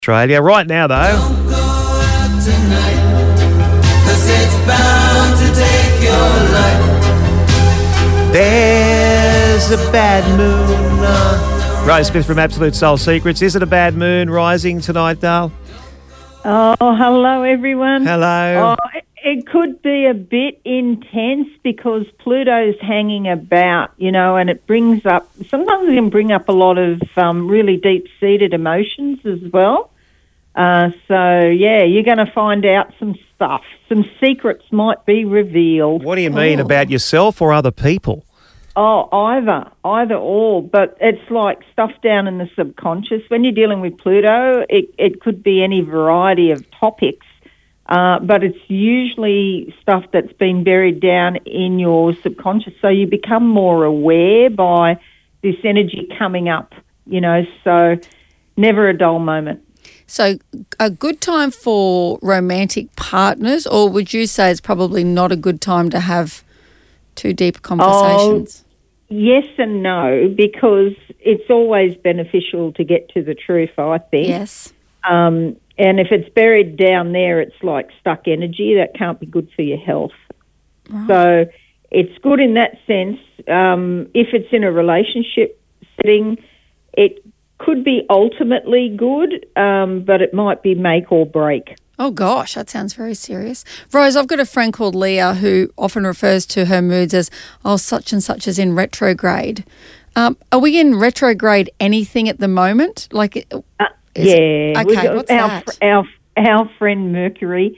Australia. Right now, though. Don't go out tonight, 'cause it's bound to take your life. There's a bad moon. Rose Smith from Absolute Soul Secrets. Is it a bad moon rising tonight, Dale? Oh, hello, everyone. Hello. Oh, it could be a bit intense because Pluto's hanging about, and it brings up, sometimes it can bring up a lot of really deep-seated emotions as well. You're going to find out some stuff. Some secrets might be revealed. What do you mean, about yourself or other people? Oh, either or. But it's like stuff down in the subconscious. When you're dealing with Pluto, it could be any variety of topics, but it's usually stuff that's been buried down in your subconscious. So you become more aware by this energy coming up, so never a dull moment. So a good time for romantic partners, or would you say it's probably not a good time to have too deep conversations? Yes and no, because it's always beneficial to get to the truth, I think. Yes. And if it's buried down there, it's like stuck energy. That can't be good for your health. Right. So it's good in that sense. If it's in a relationship setting, it could be ultimately good, but it might be make or break. Oh, gosh, that sounds very serious. Rose, I've got a friend called Leah who often refers to her moods as, such and such is in retrograde. Are we in retrograde anything at the moment? Okay, what's that? Our friend Mercury.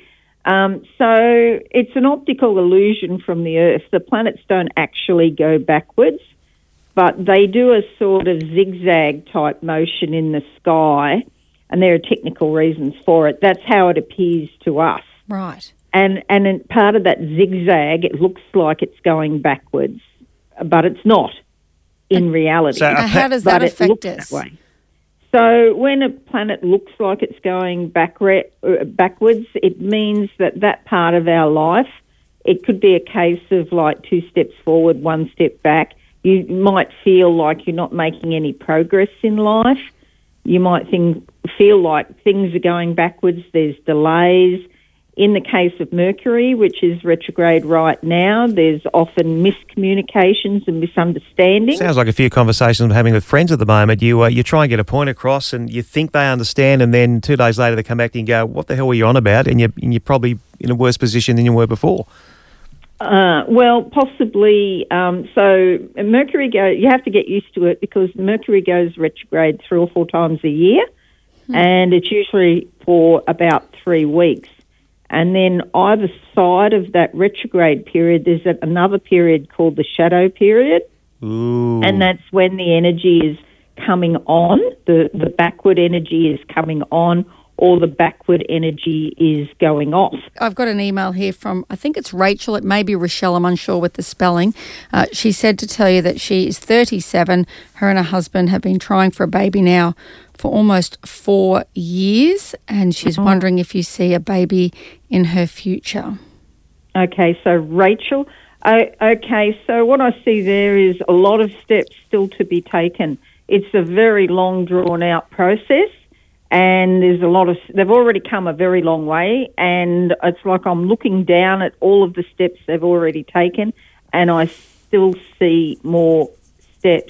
So it's an optical illusion from the Earth. The planets don't actually go backwards, but they do a sort of zigzag type motion in the sky. And there are technical reasons for it. That's how it appears to us. Right. And in part of that zigzag, it looks like it's going backwards, but it's not in reality. So how does that affect us? That way. So when a planet looks like it's going backwards, it means that part of our life, it could be a case of like 2 steps forward, 1 step back. You might feel like you're not making any progress in life. You might feel like things are going backwards, there's delays. In the case of Mercury, which is retrograde right now, there's often miscommunications and misunderstandings. Sounds like a few conversations I'm having with friends at the moment. You try and get a point across and you think they understand, and then 2 days later they come back to you and go, what the hell were you on about? And you're probably in a worse position than you were before. Well, possibly. So Mercury you have to get used to it because Mercury goes retrograde 3 or 4 times a year, and it's usually for about 3 weeks. And then either side of that retrograde period, there's another period called the shadow period. Ooh. And that's when the energy is coming on, the backward energy is coming on, or the backward energy is going off. I've got an email here from, I think it's Rachel, it may be Rochelle, I'm unsure with the spelling. She said to tell you that she is 37. Her and her husband have been trying for a baby now for almost 4 years, and she's wondering if you see a baby in her future. Okay, so Rachel, so what I see there is a lot of steps still to be taken. It's a very long, drawn-out process. And they've already come a very long way, and it's like I'm looking down at all of the steps they've already taken, and I still see more steps.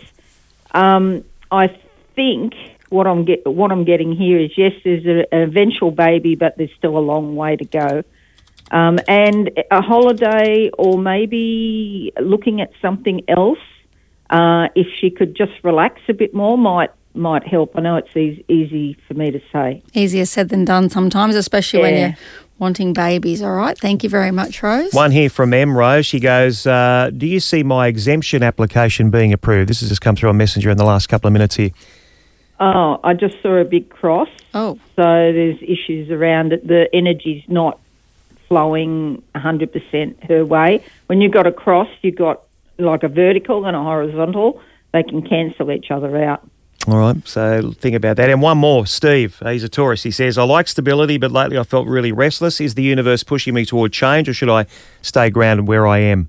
I think what I'm getting here is, yes, there's an eventual baby, but there's still a long way to go. And a holiday, or maybe looking at something else, if she could just relax a bit more, might help. I know it's easy for me to say. Easier said than done sometimes, especially when you're wanting babies. All right. Thank you very much, Rose. One here from Rose. She goes, do you see my exemption application being approved? This has just come through on Messenger in the last couple of minutes here. Oh, I just saw a big cross. Oh. So there's issues around it. The energy's not flowing 100% her way. When you've got a cross, you've got like a vertical and a horizontal. They can cancel each other out. All right, so think about that. And one more, Steve, he's a Taurus. He says, I like stability, but lately I felt really restless. Is the universe pushing me toward change, or should I stay grounded where I am?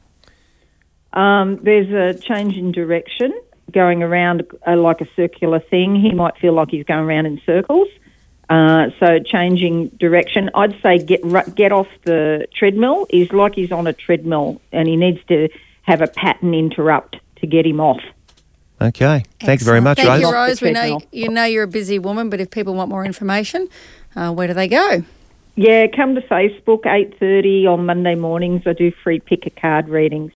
There's a change in direction going around like a circular thing. He might feel like he's going around in circles. So changing direction. I'd say get off the treadmill. He's like he's on a treadmill and he needs to have a pattern interrupt to get him off. Okay. Thank you very much, Thank Rose. you, Rose. We know you're a busy woman, but if people want more information, where do they go? Yeah, come to Facebook, 8:30 on Monday mornings. I do free pick a card readings.